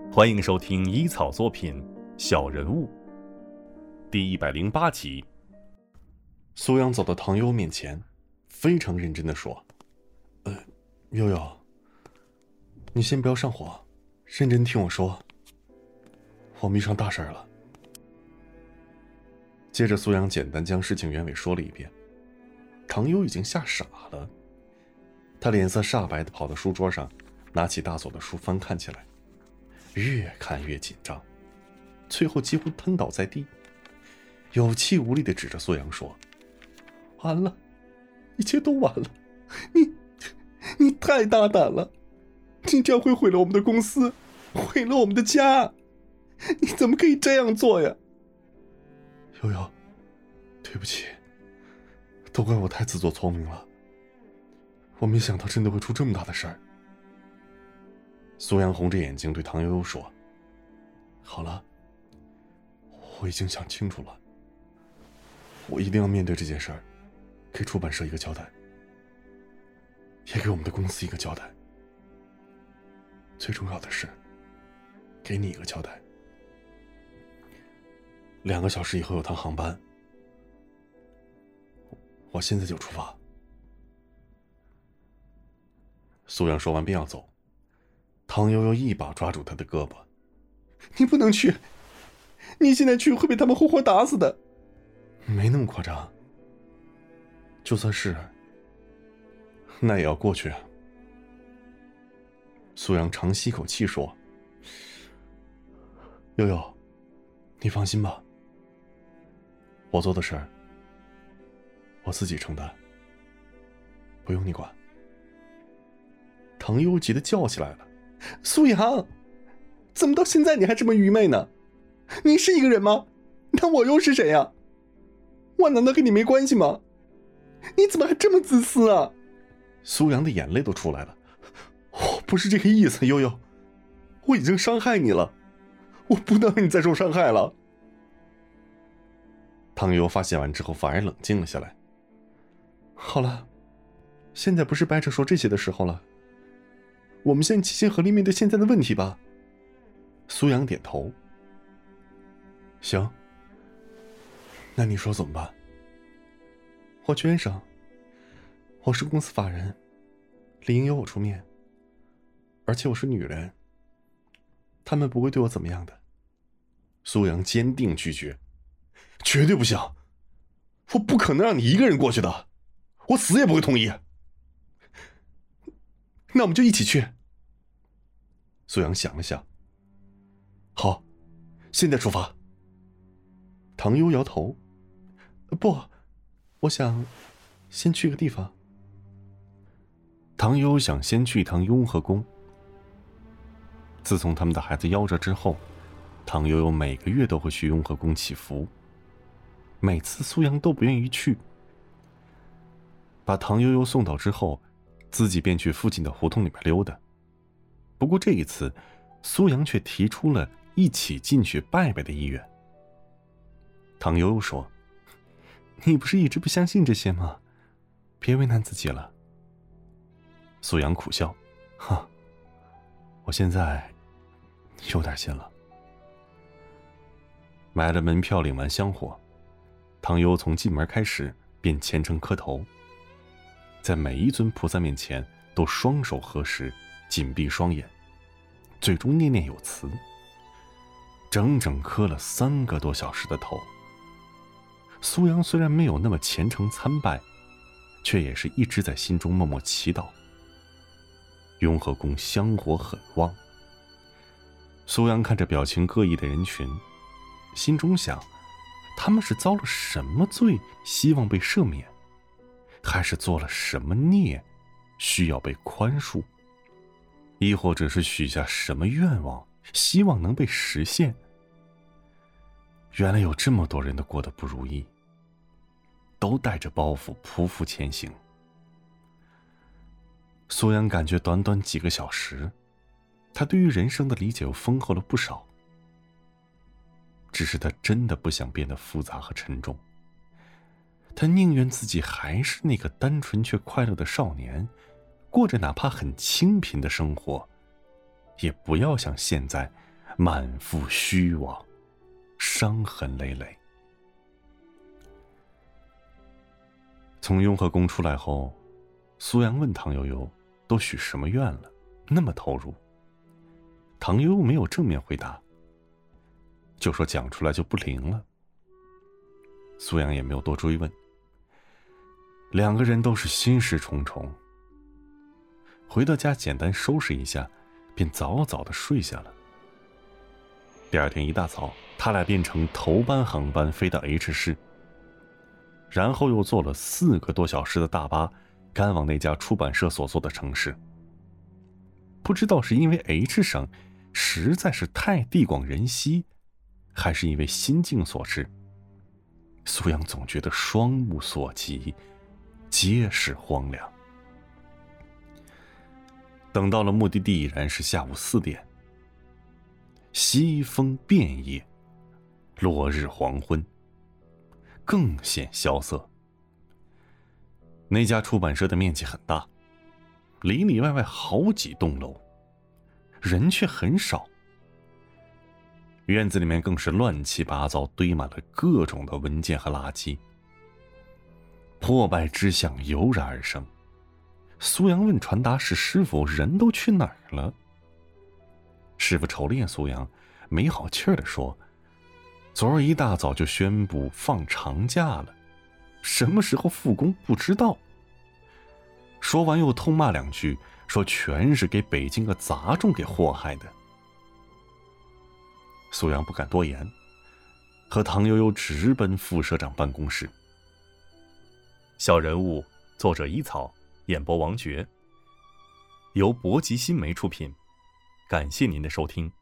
欢迎收听医草作品《小人物》第108集。 苏阳走到唐悠面前，非常认真地说：“悠悠，你先不要上火，认真听我说，我们遇上大事了。”接着苏阳简单将事情原委说了一遍。唐悠已经吓傻了，他脸色煞白地跑到书桌上，拿起大锁的书翻看起来，越看越紧张，最后几乎瘫倒在地，有气无力地指着苏阳说：“完了，一切都完了，你太大胆了，你这样会毁了我们的公司，毁了我们的家，你怎么可以这样做呀？”“悠悠，对不起，都怪我太自作聪明了，我没想到真的会出这么大的事儿。”苏阳红着眼睛对唐悠悠说：“好了，我已经想清楚了，我一定要面对这件事儿，给出版社一个交代，也给我们的公司一个交代，最重要的是给你一个交代。2个小时以后有趟航班，我现在就出发。”苏阳说完便要走，唐悠悠一把抓住他的胳膊：“你不能去，你现在去会被他们活活打死的。”“没那么夸张，就算是，那也要过去。”苏阳长吸一口气说：“悠悠，你放心吧，我做的事儿我自己承担，不用你管。”唐悠急得叫起来了：“苏阳，怎么到现在你还这么愚昧呢？你是一个人吗？那我又是谁呀？我难道跟你没关系吗？你怎么还这么自私啊？”苏阳的眼泪都出来了：“我不是这个意思，悠悠，我已经伤害你了，我不能让你再受伤害了。”唐悠发泄完之后反而冷静了下来：“好了，现在不是掰扯说这些的时候了，我们先齐心合力面对现在的问题吧。”苏阳点头：“行，那你说怎么办？”“我捐上，我是公司法人，理应由我出面，而且我是女人，他们不会对我怎么样的。”苏阳坚定拒绝：“绝对不行，我不可能让你一个人过去的，我死也不会同意。”“那我们就一起去。”苏阳想了想：“好，现在出发。”唐悠摇头：“不，我想先去个地方。”唐悠想先去一趟雍和宫。自从他们的孩子夭折之后，唐悠悠每个月都会去雍和宫祈福，每次苏阳都不愿意去。把唐悠悠送到之后，自己便去附近的胡同里面溜达。不过这一次，苏阳却提出了一起进去拜拜的意愿。唐悠悠说：“你不是一直不相信这些吗？别为难自己了。”苏阳苦笑：“哈，我现在有点信了。”买了门票，领完香火，唐悠从进门开始便虔诚磕头，在每一尊菩萨面前都双手合十，紧闭双眼，最终念念有词，整整磕了3个多小时的头。苏阳虽然没有那么虔诚参拜，却也是一直在心中默默祈祷。雍和宫香火很旺，苏阳看着表情各异的人群，心中想，他们是遭了什么罪希望被赦免，还是做了什么孽需要被宽恕，亦或者是许下什么愿望希望能被实现。原来有这么多人都过得不如意，都带着包袱匍匐前行。苏阳感觉短短几个小时，他对于人生的理解又丰厚了不少。只是他真的不想变得复杂和沉重，他宁愿自己还是那个单纯却快乐的少年，过着哪怕很清贫的生活，也不要像现在满腹虚妄，伤痕累累。从雍和宫出来后，苏阳问唐悠悠都许什么愿了，那么投入。唐悠悠没有正面回答，就说讲出来就不灵了。苏阳也没有多追问，两个人都是心事重重。回到家简单收拾一下，便早早的睡下了。第二天一大早，他俩便乘头班航班飞到 H 市，然后又坐了4个多小时的大巴赶往那家出版社所在的城市。不知道是因为 H 省实在是太地广人稀，还是因为心境所致，苏阳总觉得双目所及皆是荒凉。等到了目的地已然是下午4点，西风遍野，落日黄昏，更显萧瑟。那家出版社的面积很大，里里外外好几栋楼，人却很少。院子里面更是乱七八糟，堆满了各种的文件和垃圾，破败之象油然而生。苏阳问传达室师傅人都去哪儿了。师傅瞅了眼苏阳，没好气儿地说，昨儿一大早就宣布放长假了，什么时候复工不知道。说完又痛骂2句，说全是给北京的杂种给祸害的。苏阳不敢多言，和唐悠悠直奔副社长办公室。 小人物，作者伊草，演播王珏，由博吉新媒出品，感谢您的收听。